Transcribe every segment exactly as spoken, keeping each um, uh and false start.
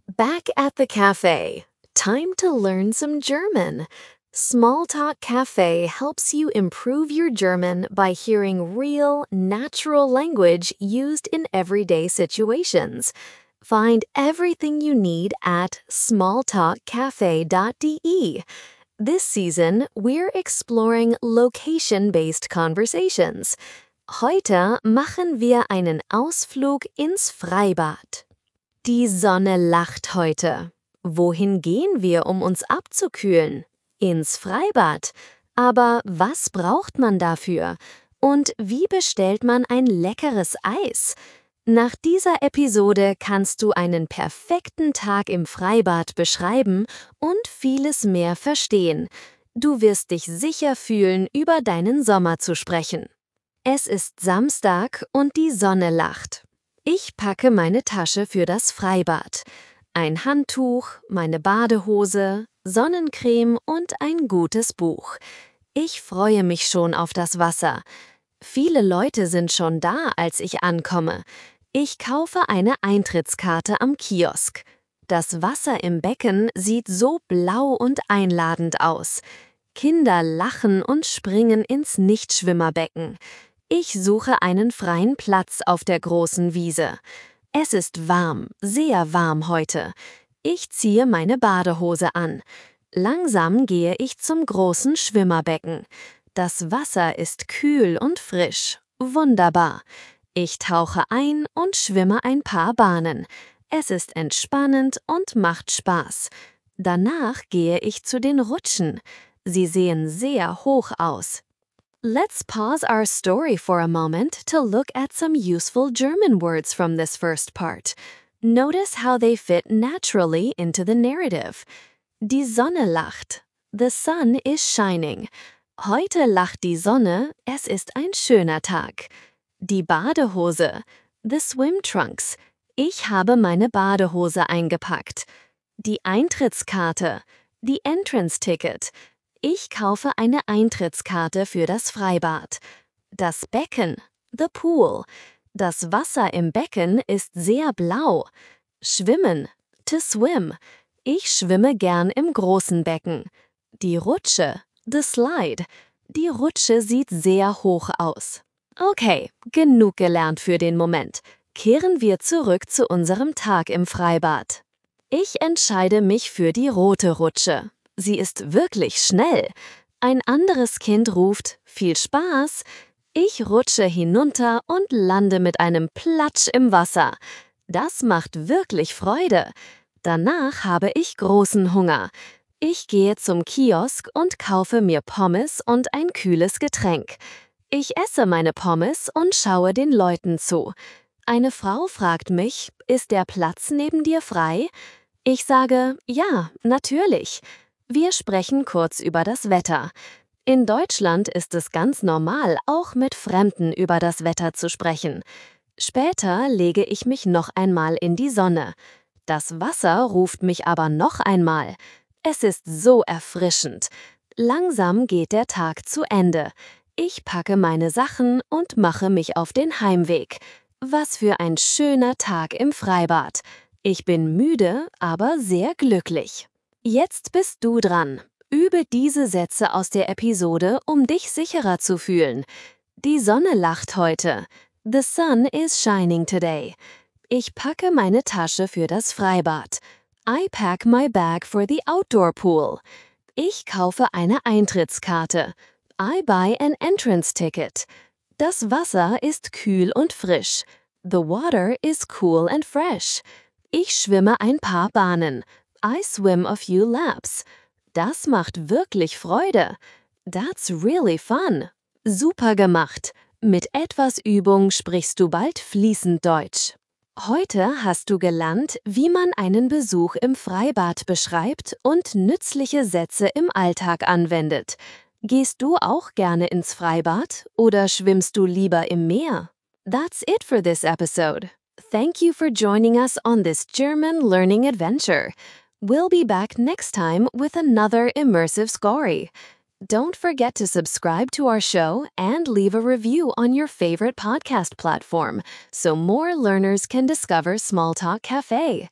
Back at the cafe. Time to learn some German. Smalltalk Cafe helps you improve your German by hearing real, natural language used in everyday situations. Find everything you need at smalltalk cafe dot de. This season, we're exploring location-based conversations. Heute machen wir einen Ausflug ins Freibad. Die Sonne lacht heute. Wohin gehen wir, um uns abzukühlen? Ins Freibad. Aber was braucht man dafür? Und wie bestellt man ein leckeres Eis? Nach dieser Episode kannst du einen perfekten Tag im Freibad beschreiben und vieles mehr verstehen. Du wirst dich sicher fühlen, über deinen Sommer zu sprechen. Es ist Samstag und die Sonne lacht. Ich packe meine Tasche für das Freibad. Ein Handtuch, meine Badehose, Sonnencreme und ein gutes Buch. Ich freue mich schon auf das Wasser. Viele Leute sind schon da, als ich ankomme. Ich kaufe eine Eintrittskarte am Kiosk. Das Wasser im Becken sieht so blau und einladend aus. Kinder lachen und springen ins Nichtschwimmerbecken. Ich suche einen freien Platz auf der großen Wiese. Es ist warm, sehr warm heute. Ich ziehe meine Badehose an. Langsam gehe ich zum großen Schwimmerbecken. Das Wasser ist kühl und frisch. Wunderbar. Ich tauche ein und schwimme ein paar Bahnen. Es ist entspannend und macht Spaß. Danach gehe ich zu den Rutschen. Sie sehen sehr hoch aus. Let's pause our story for a moment to look at some useful German words from this first part. Notice how they fit naturally into the narrative. Die Sonne lacht. The sun is shining. Heute lacht die Sonne, es ist ein schöner Tag. Die Badehose. The swim trunks. Ich habe meine Badehose eingepackt. Die Eintrittskarte. The entrance ticket. Ich kaufe eine Eintrittskarte für das Freibad. Das Becken, the pool. Das Wasser im Becken ist sehr blau. Schwimmen, to swim. Ich schwimme gern im großen Becken. Die Rutsche, the slide. Die Rutsche sieht sehr hoch aus. Okay, genug gelernt für den Moment. Kehren wir zurück zu unserem Tag im Freibad. Ich entscheide mich für die rote Rutsche. Sie ist wirklich schnell. Ein anderes Kind ruft, viel Spaß. Ich rutsche hinunter und lande mit einem Platsch im Wasser. Das macht wirklich Freude. Danach habe ich großen Hunger. Ich gehe zum Kiosk und kaufe mir Pommes und ein kühles Getränk. Ich esse meine Pommes und schaue den Leuten zu. Eine Frau fragt mich, ist der Platz neben dir frei? Ich sage, ja, natürlich. Wir sprechen kurz über das Wetter. In Deutschland ist es ganz normal, auch mit Fremden über das Wetter zu sprechen. Später lege ich mich noch einmal in die Sonne. Das Wasser ruft mich aber noch einmal. Es ist so erfrischend. Langsam geht der Tag zu Ende. Ich packe meine Sachen und mache mich auf den Heimweg. Was für ein schöner Tag im Freibad. Ich bin müde, aber sehr glücklich. Jetzt bist du dran. Übe diese Sätze aus der Episode, um dich sicherer zu fühlen. Die Sonne lacht heute. The sun is shining today. Ich packe meine Tasche für das Freibad. I pack my bag for the outdoor pool. Ich kaufe eine Eintrittskarte. I buy an entrance ticket. Das Wasser ist kühl und frisch. The water is cool and fresh. Ich schwimme ein paar Bahnen. I swim a few laps. Das macht wirklich Freude. That's really fun. Super gemacht. Mit etwas Übung sprichst du bald fließend Deutsch. Heute hast du gelernt, wie man einen Besuch im Freibad beschreibt und nützliche Sätze im Alltag anwendet. Gehst du auch gerne ins Freibad oder schwimmst du lieber im Meer? That's it for this episode. Thank you for joining us on this German learning adventure. We'll be back next time with another immersive story. Don't forget to subscribe to our show and leave a review on your favorite podcast platform so more learners can discover Smalltalk Cafe.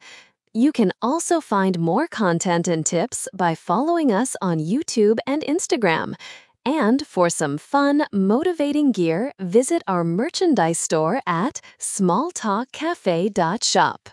You can also find more content and tips by following us on YouTube and Instagram. And for some fun, motivating gear, visit our merchandise store at small talk cafe dot shop.